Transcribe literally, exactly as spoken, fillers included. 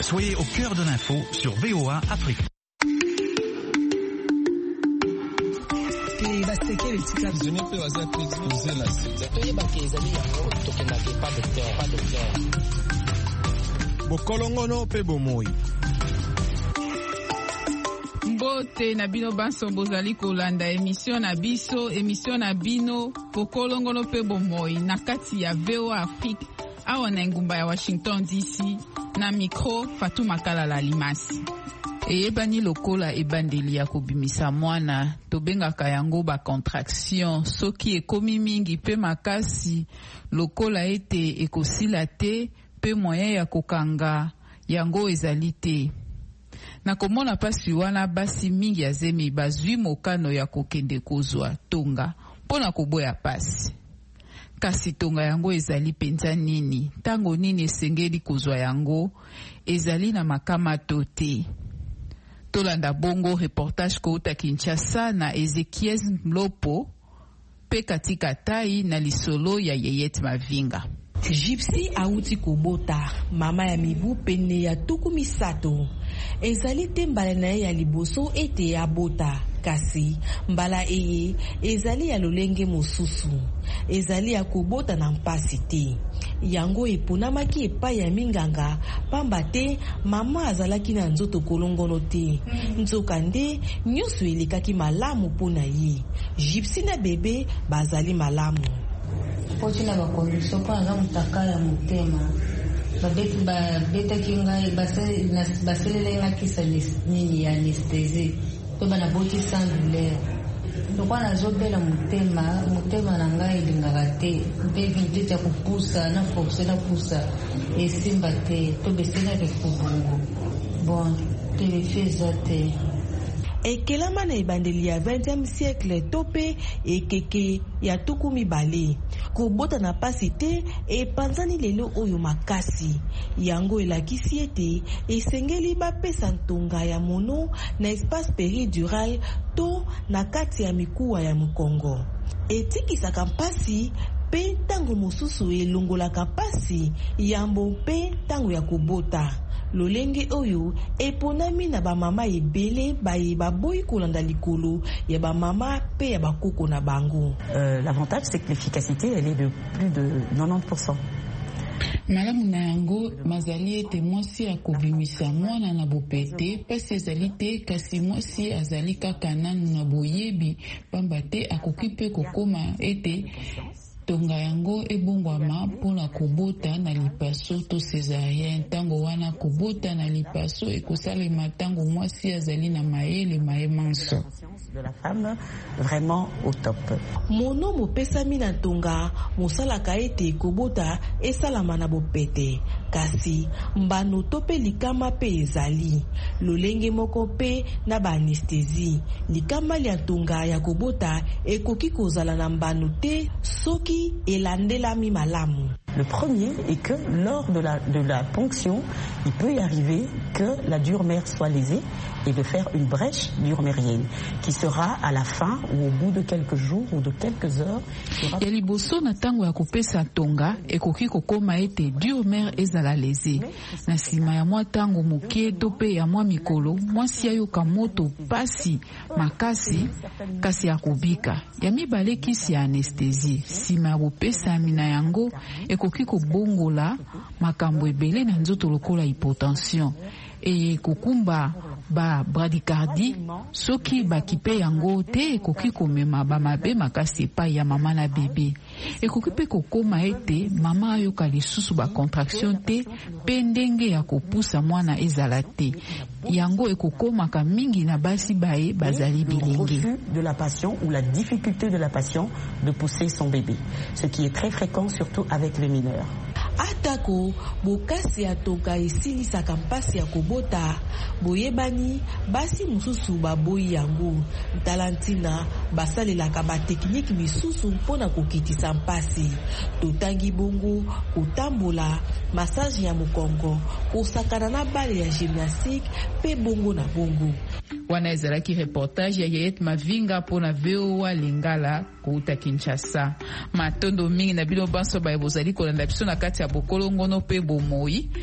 Soyez au cœur de l'info sur V O A Afrique. Bokolongono pe bomoi. Mbote na bino banso bozali kolanda emission na biso, emission na bino Bokolongono pe bomoi na kati ya V O A Afrique awa na ngumba ya Washington D C na micro Fatou Makalala Limasi. Eyebani lokola ebandeli ya kobimisa mwana tobengaka yango ba contraction soki ekomi mingi pe makasi lokola ete ekosila te pe moyen ya kokanga yango ezali te. Na komona pasi wana basi mingi ya zemi bazwi mokano ya kokende kozwa tonga pona koboya pasi. Kasi tonga yango ezali penza nini? Tango nini esengeli kozwa yango ezali na makama to te. Tolanda bongo reportage kouta Kinshasa na Ezekiel Mlopo pe katika tai na lisolo ya Yeyet Mavinga. Gypsy auti kobota mama ya mibu pene ya tuku misato ezali te mbala na ye ya liboso ete ya bota kasi mbala eye ezali ya lolenge mosusu ezali ya kobota na mpasi te yango eponamaki epai ya minganga pamba te mama azalaki na nzoto kolongono te nzoka nde nyonso elekaki malamu mpona ye. Gypsy na bebe bazali malamu Pochina ba condition kwa nga mutaka ya mutema babeti ba beta kinga basele basele nga kisa nini ya anesthésie to bana boti sans douleur to kwa na zobela mutema mutema na nga ilingaka te mpe vinti ya kupusa na force na pusa esimba te to besena ke kubungu bon telefeza te. Ekelama na ebandeli ya vingtième siècle tope ekeke ya tuku mibale kobota na pasi te epanzani lelo oyo makasi yango elakisi ete esengeli bapesa ntonga ya mono na espace péridural to na kati ya mikuwa ya Mukongo etikisaka mpasi pe ntango mosusu elongolaka pasi yambo pe ntango ya kobota. Lolenge oyo eponami na ba mama ebele baye baboyi kolanda likolo ya ba mama pe ya bakoko na bango. Euh, l'avantage c'est que l'efficacité elle est de plus de quatre-vingt-dix pour cent. Malamu na yango mazali ete mwasi akobimisa mwana na bopete pasi ezali te kasi mwasi azali kaka nanu na boyebi pamba te akoki pe kokoma ete tonga yango ebongwama mpona kobota na lipaso to césarienne. Tango wana kobota na lipaso ekosalema tango mwasi azali na mayele maye manso. De la femme vraiment au top. Mono mopesami na tonga mosalaka ete kobota esalama na bopete kasi mbano to pe likama pe ezali lolenge moko pe na ba anesthésie likama ya tonga ya kobota ekoki kozala na mbano te soki elandelami malamu. Le premier est que lors de la, de la ponction, il peut y arriver que la dure-mère soit lésée et de faire une brèche dure-mérienne qui sera à la fin ou au bout de quelques jours ou de quelques heures. Ya liboso na tango ya kopesa tonga ekoki kokoma ete dure-mère ezala lésée. Na sima ya mwa tango mokie to pe ya mwa mikolo mwasi ayoka moto pasi makasi kasi ya kobika. Ya mibale kisi ya anesthésie. Sima ya bopesami na yango ekoki kobongola makambo ebele na nzoto lokola hypotension e kokumba ba bradycardie soki bakipe yango te ekoki komema bamabe makasi epai ya mama na bebe ekoki pe kokoma ete mama ayoka lisusu ba contraction te pe ndenge ya kopusa mwana ezala te yango ekokomaka mingi na basi baye bazali bilenge. De la patient ou la difficulté de la patient de pousser son bébé, ce qui est très fréquent surtout avec les mineurs. Atako bokasi ya toka esilisaka mpasi ya kobota boyebani basi mususu baboyi yango talantina basalelaka batekniki misusu mpona kokitisa mpasi totangi bongo kotambola massage ya mokongo kosakana na bale ya gymnastique pe bongo na bongo. Wana ezalaki reportage ya Yeyet Mavinga mpona V O A Lingala kouta Kinshasa. Matondo mingi na bino banso baye bozali kolanda biso na kati ya Bokolongono pe bomoi